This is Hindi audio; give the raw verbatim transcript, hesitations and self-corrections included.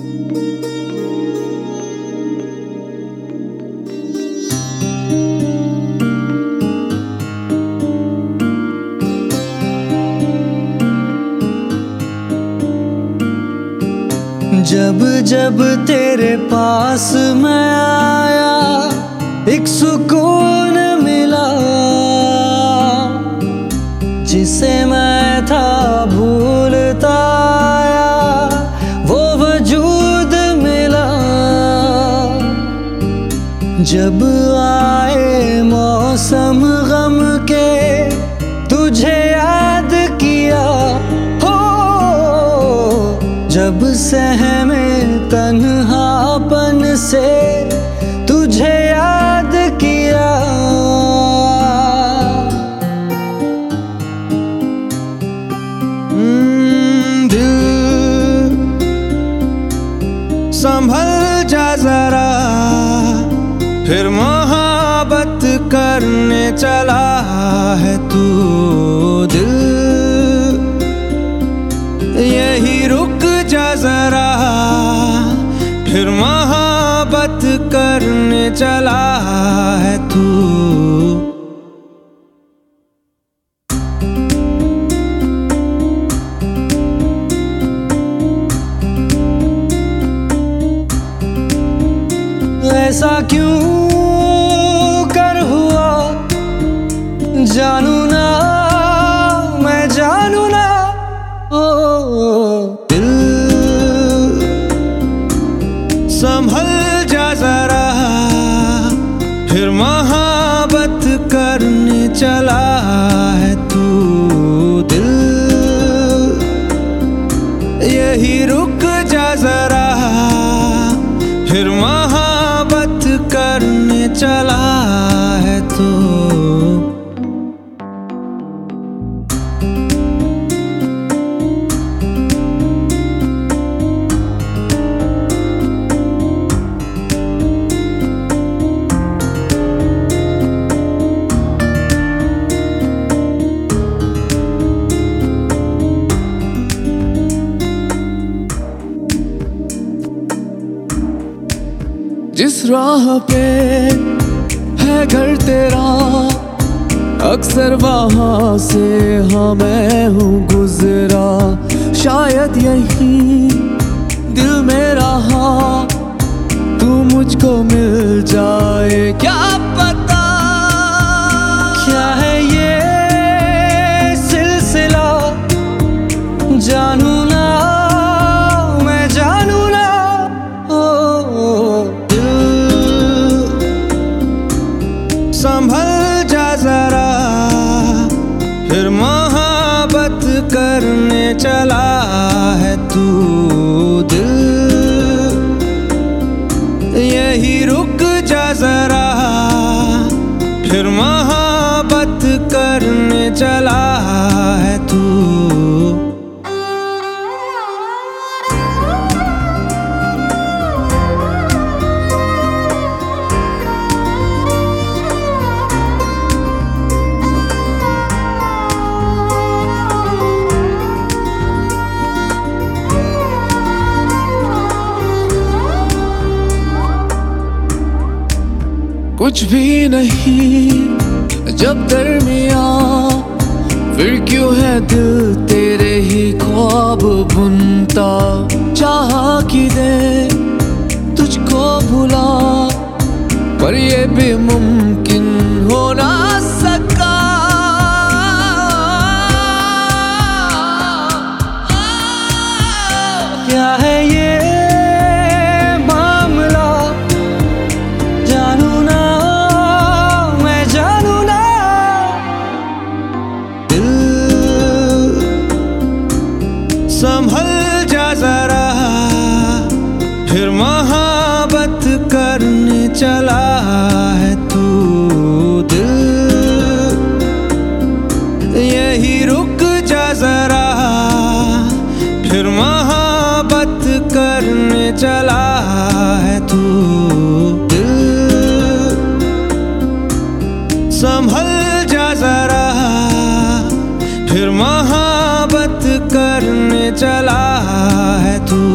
जब जब तेरे पास मैं आया एक सुकून मिला, जिसे मैं था भूलता आया वो वजूद मिला। जब आए मौसम गम के तुझे याद किया, हो जब सहमे तन्हापन से तुझे याद किया। दिल संभल जा जरा, फिर मोहब्बत करने चला है तू। दिल यही रुक जा जरा, फिर मोहब्बत करने चला है तू। ऐसा क्यों कर हुआ जानू ना, मैं जानू ना। ओ दिल संभल जा जरा, फिर मोहब्बत करने चला है तू। दिल यही रुक जा जरा, फिर मोहब्बत करने चला है तू। जिस राह पे है घर तेरा, अक्सर वहाँ से हाँ मैं हूँ गुजरा। शायद यही दिल में रहा तू मुझको मिल जाए, क्या पता। क्या है ये सिलसिला जानू ना, मैं जानू ना। ओ संभल जा जरा, फिर मोहब्बत करने चला है तू। दिल यही रुक जा जरा, फिर मोहब्बत करने चला है तू। कुछ भी नहीं जब दरमिया, फिर क्यों है दिल तेरे ही ख्वाब बुनता। चाह कि दे तुझको भुला, पर ये भी मुमकिन हो ना सका। क्या है ये संभल जा जरा, फिर मोहब्बत करने चला है तू। दिल यही रुक जा जरा, फिर मोहब्बत करने चला है तू। दिल संभल जा जरा, फिर मोहब्बत करने चला है तू।